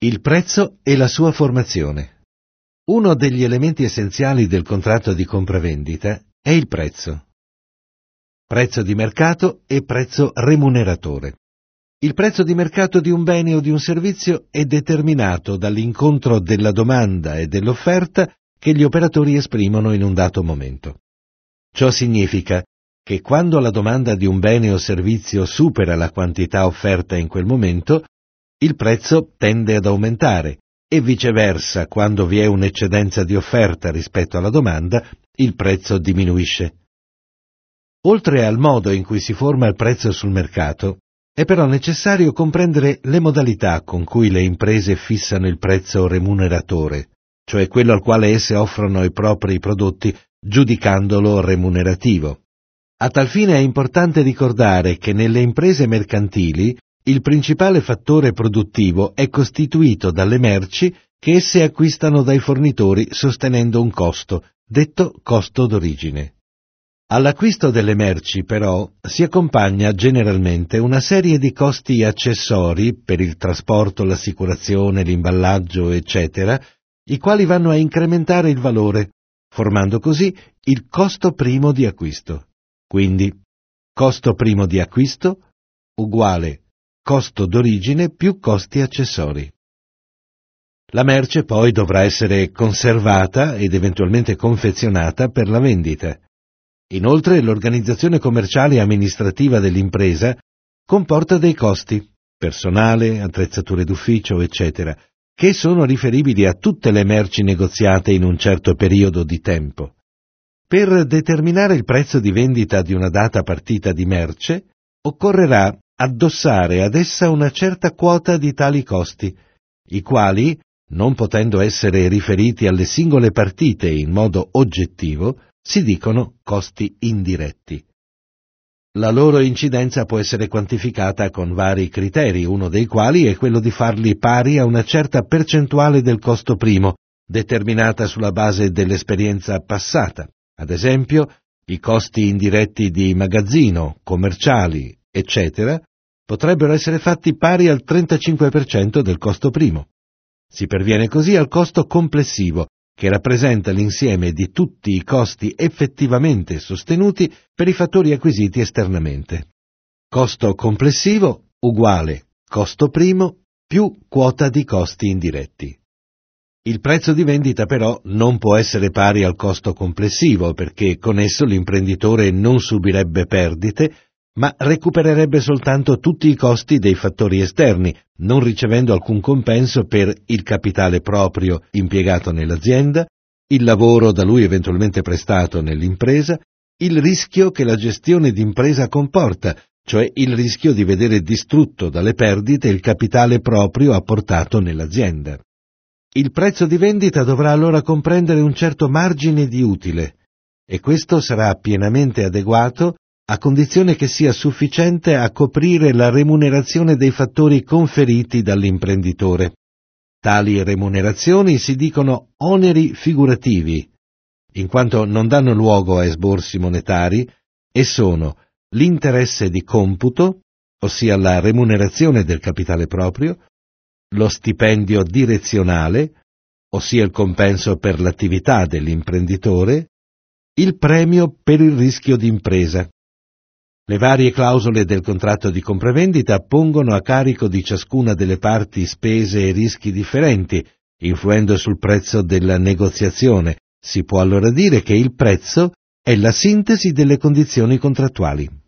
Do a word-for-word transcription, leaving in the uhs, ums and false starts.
Il prezzo e la sua formazione. Uno degli elementi essenziali del contratto di compravendita è il prezzo. Prezzo di mercato e prezzo remuneratore. Il prezzo di mercato di un bene o di un servizio è determinato dall'incontro della domanda e dell'offerta che gli operatori esprimono in un dato momento. Ciò significa che quando la domanda di un bene o servizio supera la quantità offerta in quel momento, il prezzo tende ad aumentare e viceversa, quando vi è un'eccedenza di offerta rispetto alla domanda, il prezzo diminuisce. Oltre al modo in cui si forma il prezzo sul mercato, è però necessario comprendere le modalità con cui le imprese fissano il prezzo remuneratore, cioè quello al quale esse offrono i propri prodotti giudicandolo remunerativo. A tal fine è importante ricordare che nelle imprese mercantili il principale fattore produttivo è costituito dalle merci che esse acquistano dai fornitori sostenendo un costo, detto costo d'origine. All'acquisto delle merci, però, si accompagna generalmente una serie di costi accessori per il trasporto, l'assicurazione, l'imballaggio, eccetera, i quali vanno a incrementare il valore, formando così il costo primo di acquisto. Quindi, costo primo di acquisto uguale costo d'origine più costi accessori. La merce poi dovrà essere conservata ed eventualmente confezionata per la vendita. Inoltre, l'organizzazione commerciale e amministrativa dell'impresa comporta dei costi, personale, attrezzature d'ufficio, eccetera, che sono riferibili a tutte le merci negoziate in un certo periodo di tempo. Per determinare il prezzo di vendita di una data partita di merce, occorrerà addossare ad essa una certa quota di tali costi, i quali, non potendo essere riferiti alle singole partite in modo oggettivo, si dicono costi indiretti. La loro incidenza può essere quantificata con vari criteri, uno dei quali è quello di farli pari a una certa percentuale del costo primo, determinata sulla base dell'esperienza passata. Ad esempio, i costi indiretti di magazzino, commerciali, eccetera, potrebbero essere fatti pari al trentacinque per cento del costo primo. Si perviene così al costo complessivo, che rappresenta l'insieme di tutti i costi effettivamente sostenuti per i fattori acquisiti esternamente. Costo complessivo uguale costo primo più quota di costi indiretti. Il prezzo di vendita però non può essere pari al costo complessivo, perché con esso l'imprenditore non subirebbe perdite, ma recupererebbe soltanto tutti i costi dei fattori esterni, non ricevendo alcun compenso per il capitale proprio impiegato nell'azienda, il lavoro da lui eventualmente prestato nell'impresa, il rischio che la gestione d'impresa comporta, cioè il rischio di vedere distrutto dalle perdite il capitale proprio apportato nell'azienda. Il prezzo di vendita dovrà allora comprendere un certo margine di utile, e questo sarà pienamente adeguato a condizione che sia sufficiente a coprire la remunerazione dei fattori conferiti dall'imprenditore. Tali remunerazioni si dicono oneri figurativi, in quanto non danno luogo a esborsi monetari, e sono l'interesse di computo, ossia la remunerazione del capitale proprio, lo stipendio direzionale, ossia il compenso per l'attività dell'imprenditore, il premio per il rischio d'impresa. Le varie clausole del contratto di compravendita pongono a carico di ciascuna delle parti spese e rischi differenti, influendo sul prezzo della negoziazione. Si può allora dire che il prezzo è la sintesi delle condizioni contrattuali.